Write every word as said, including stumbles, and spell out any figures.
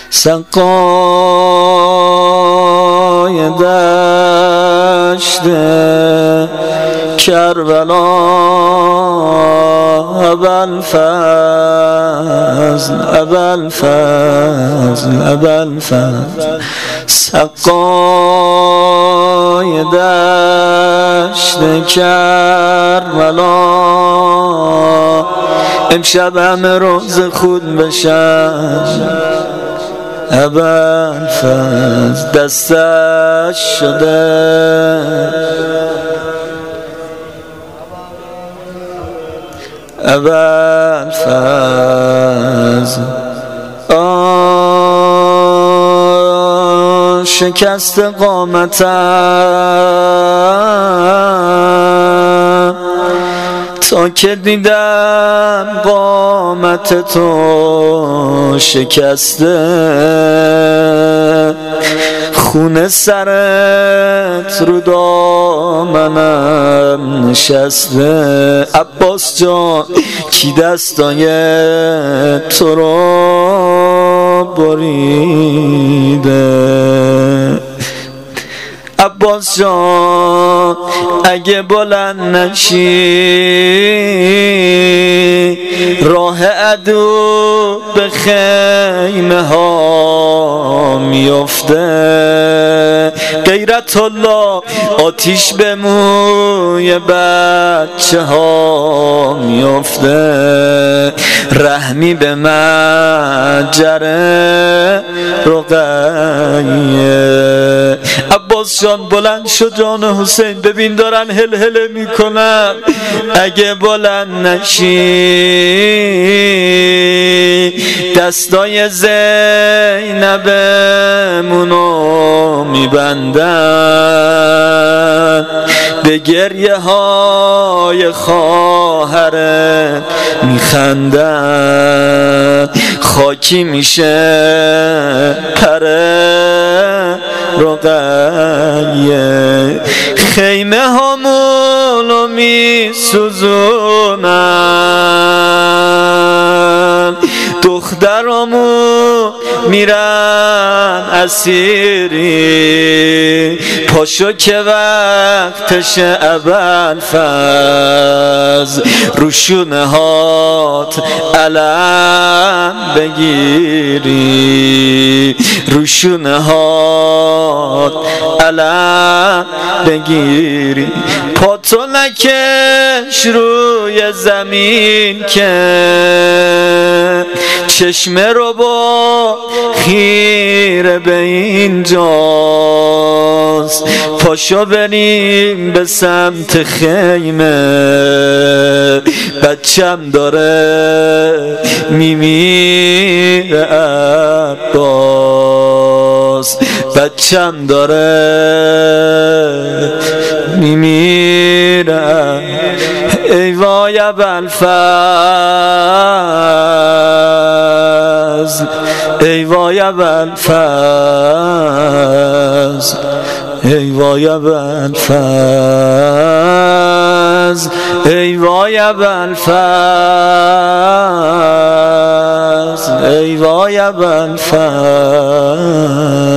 سقای دشت کربلا ابوالفضل ابوالفضل ابوالفضل سقای دشت کربلا امشب همه روز خود بشن ابوالفضل دستش شده ابوالفضل آه شکست قامتم تا که دیدم قامت تو شکسته خون سرت رو دامنم نشسته عباس جان کی دستای تو رو بریده عباس جان اگه بلند نشی راه عدو به خیمه ها میفته غیرت الله آتیش به موی بچه ها میفته رحمی به مجره رقیه عباس جان بلند شد جان حسین ببین دارن هل هله میکنن اگه بلند نشی دستای زینبمونو میبندن به گریه های خواهرت میخندن خاکی میشه پره رقیه خیمه همونو میسوزونن دخترامو میرن اسیری پاشو که وقتش ابوالفضل روشونه هات علم بگیری روشونه هات علم بگیری پاتو نکش روی زمین که چشمه رو با خیره به اینجاست پاشو بریم به سمت خیمه بچم داره میمیره عباس بچم داره میمیره ای وای ابوالفضل ای وای ابوالفضل ای وای ابوالفضل ای وای ابوالفضل ای وای ابوالفضل